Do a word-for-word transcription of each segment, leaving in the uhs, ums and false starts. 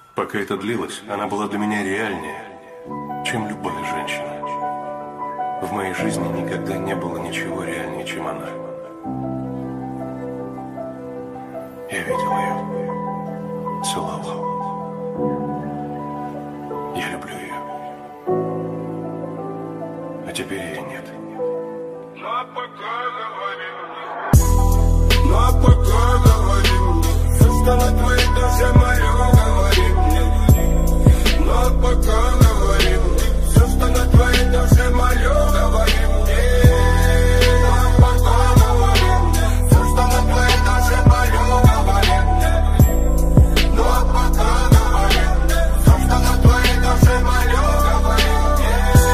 Пока это длилось, она была для меня реальнее, чем любая женщина. В моей жизни никогда не было ничего реальнее, чем она. Я видел ее, целовал. Я люблю ее. А теперь ее нет. Ну а пока говори мне, ну а пока говори мне, все, что на твоей душе мое, говори мне. Ну а пока говори мне, все, что на твоей душе мое, говори мне. Ну а пока говори мне, все, что на твоей душе мое, говори мне. Ну а пока говори мне, все, что на твоей душе мое, говори мне.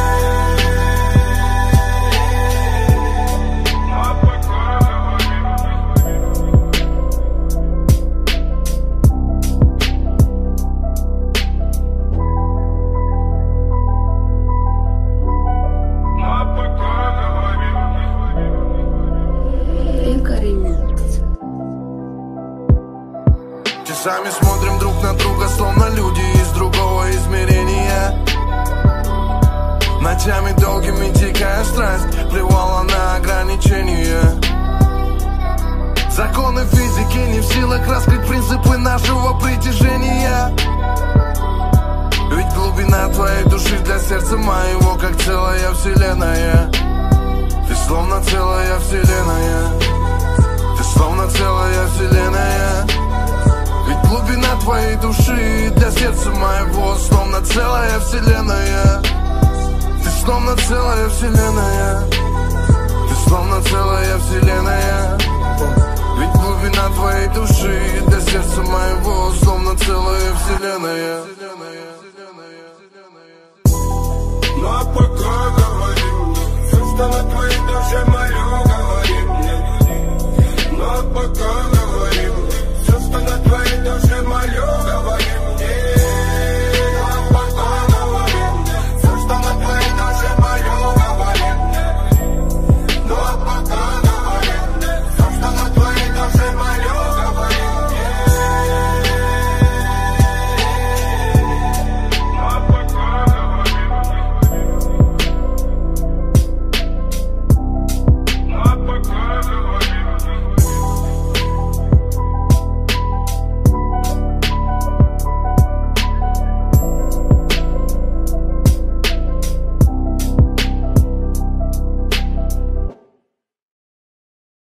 Часами смотрим друг на друга, словно люди из другого измерения. Ночами долгими дикая страсть плевала на ограничения. Законы физики не в силах раскрыть принципы нашего притяжения. Ведь глубина твоей души для сердца моего как целая вселенная. Ты словно целая вселенная. Ты словно целая вселенная. Ведь глубина твоей души для сердца моего словно целая вселенная. Ты словно целая вселенная. Ты словно целая вселенная. Ведь глубина твоей души для сердца моего словно целая вселенная. Ну а пока говори мне, все, что на твоей душе мое, говори мне. Ну а пока